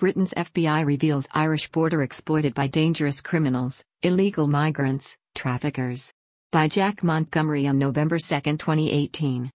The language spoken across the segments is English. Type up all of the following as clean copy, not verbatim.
Britain's FBI reveals Irish border exploited by dangerous criminals, illegal migrants, traffickers. By Jack Montgomery on November 2, 2018.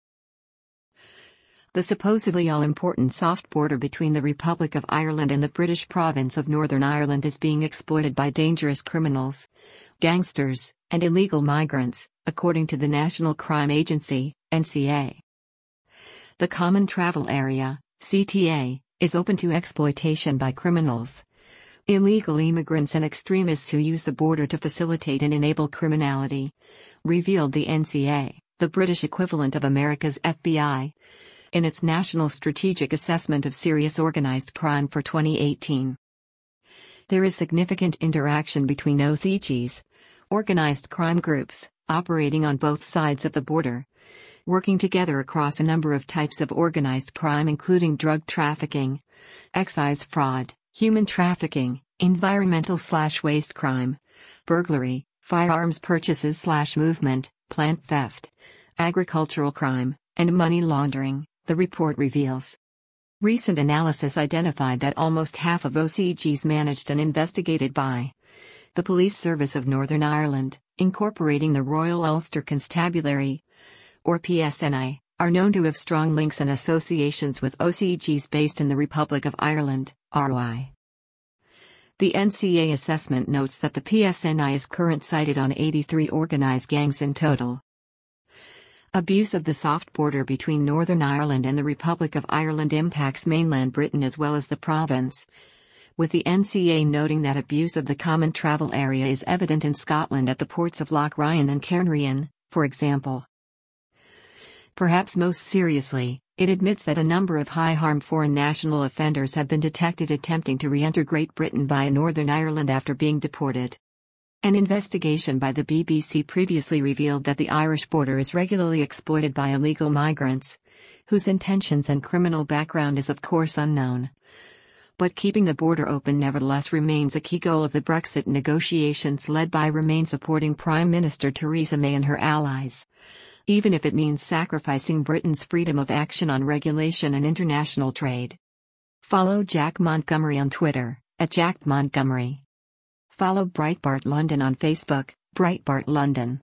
The supposedly all-important soft border between the Republic of Ireland and the British province of Northern Ireland is being exploited by dangerous criminals, gangsters, and illegal migrants, according to the National Crime Agency, NCA. The Common Travel Area, CTA, is open to exploitation by criminals, illegal immigrants and extremists who use the border to facilitate and enable criminality, revealed the NCA, the British equivalent of America's FBI, in its National Strategic Assessment of Serious Organized Crime for 2018. There is significant interaction between OCGs, organized crime groups, operating on both sides of the border, working together across a number of types of organized crime including drug trafficking, excise fraud, human trafficking, environmental/waste crime, burglary, firearms purchases/movement, plant theft, agricultural crime, and money laundering, the report reveals. Recent analysis identified that almost half of OCGs managed and investigated by the Police Service of Northern Ireland, incorporating the Royal Ulster Constabulary, or PSNI, are known to have strong links and associations with OCGs based in the Republic of Ireland, ROI. The NCA assessment notes that the PSNI is currently cited on 83 organized gangs in total. Abuse of the soft border between Northern Ireland and the Republic of Ireland impacts mainland Britain as well as the province, with the NCA noting that abuse of the Common Travel Area is evident in Scotland at the ports of Lough Ryan and Cairnryan, for example. Perhaps most seriously, it admits that a number of high-harm foreign national offenders have been detected attempting to re-enter Great Britain via Northern Ireland after being deported. An investigation by the BBC previously revealed that the Irish border is regularly exploited by illegal migrants, whose intentions and criminal background is of course unknown. But keeping the border open nevertheless remains a key goal of the Brexit negotiations led by Remain supporting Prime Minister Theresa May and her allies, even if it means sacrificing Britain's freedom of action on regulation and international trade. Follow Jack Montgomery on Twitter, @JackMontgomery. Follow Breitbart London on Facebook, Breitbart London.